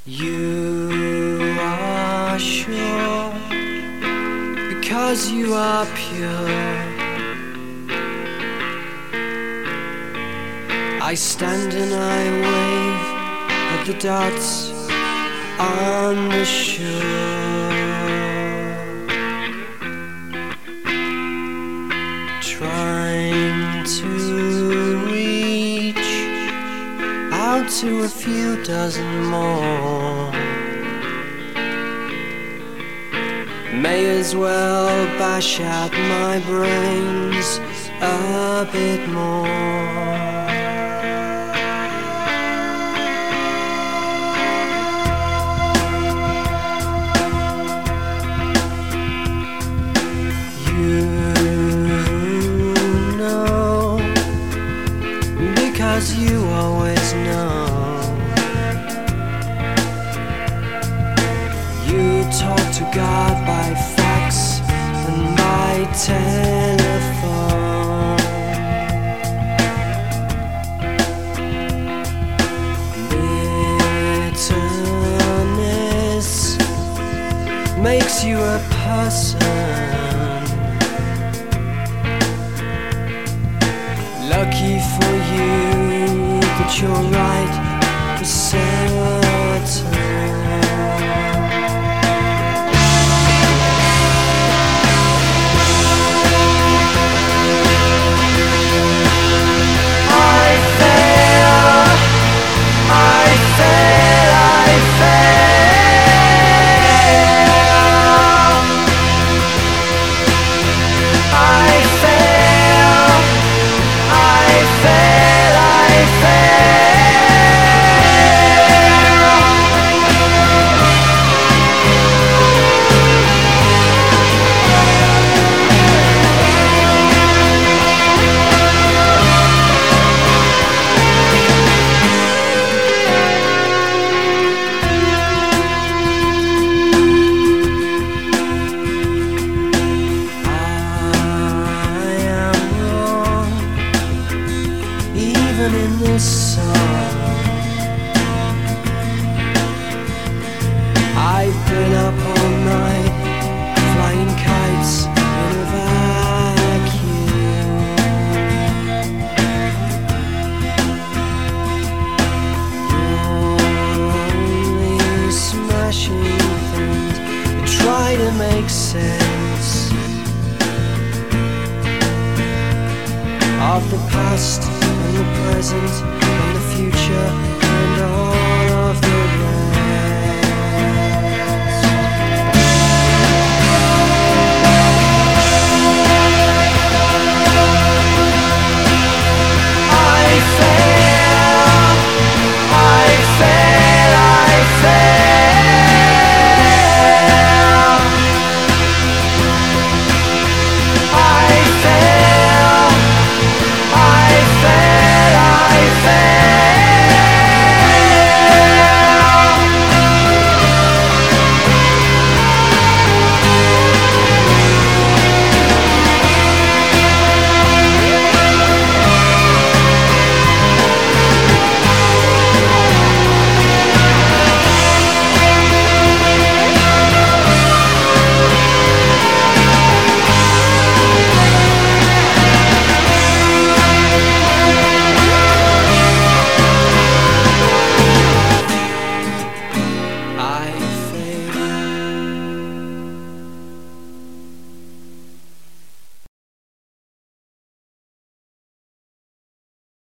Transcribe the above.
You are sure because you are pure. I stand and I wave at the dots on the shore, trying to reach out to a few dozen more. May as well bash out my brains a bit more. Because you always know. You talk to God by fax and by telephone. Bitterness makes you a person. Lucky for you that you're right for certain. Even in this song, I've been up all night flying kites in a vacuum. Only smashing things that try to make sense of the past and the present and the future.